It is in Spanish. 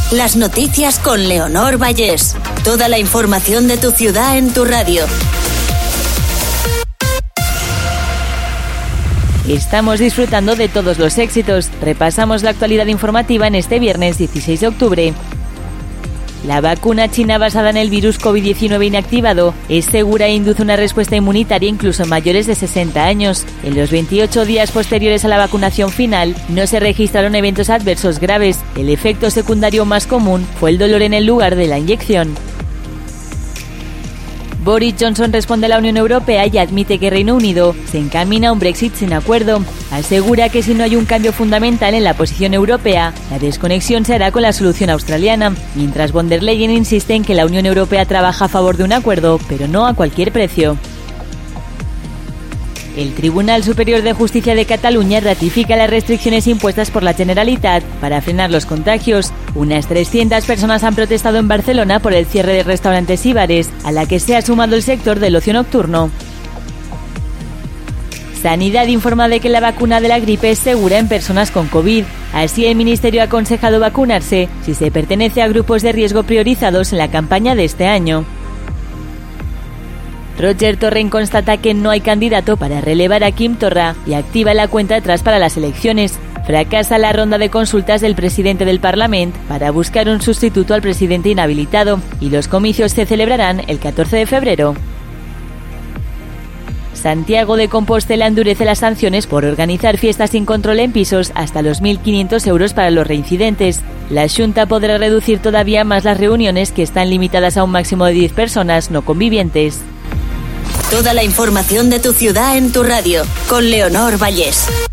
Las noticias con Leonor Vallés. Toda la información de tu ciudad en tu radio. Estamos disfrutando de todos los éxitos. Repasamos la actualidad informativa en este viernes 16 de octubre. La vacuna china basada en el virus COVID-19 inactivado es segura e induce una respuesta inmunitaria incluso en mayores de 60 años. En los 28 días posteriores a la vacunación final, no se registraron eventos adversos graves. El efecto secundario más común fue el dolor en el lugar de la inyección. Boris Johnson responde a la Unión Europea y admite que Reino Unido se encamina a un Brexit sin acuerdo. Asegura que si no hay un cambio fundamental en la posición europea, la desconexión se hará con la solución australiana, mientras von der Leyen insiste en que la Unión Europea trabaja a favor de un acuerdo, pero no a cualquier precio. El Tribunal Superior de Justicia de Cataluña ratifica las restricciones impuestas por la Generalitat para frenar los contagios. Unas 300 personas han protestado en Barcelona por el cierre de restaurantes y bares, a la que se ha sumado el sector del ocio nocturno. Sanidad informa de que la vacuna de la gripe es segura en personas con COVID. Así, el Ministerio ha aconsejado vacunarse si se pertenece a grupos de riesgo priorizados en la campaña de este año. Roger Torrent constata que no hay candidato para relevar a Quim Torra y activa la cuenta atrás para las elecciones. Fracasa la ronda de consultas del presidente del Parlamento para buscar un sustituto al presidente inhabilitado y los comicios se celebrarán el 14 de febrero. Santiago de Compostela endurece las sanciones por organizar fiestas sin control en pisos hasta los 1.500 euros para los reincidentes. La Xunta podrá reducir todavía más las reuniones que están limitadas a un máximo de 10 personas no convivientes. Toda la información de tu ciudad en tu radio, con Leonor Vallés.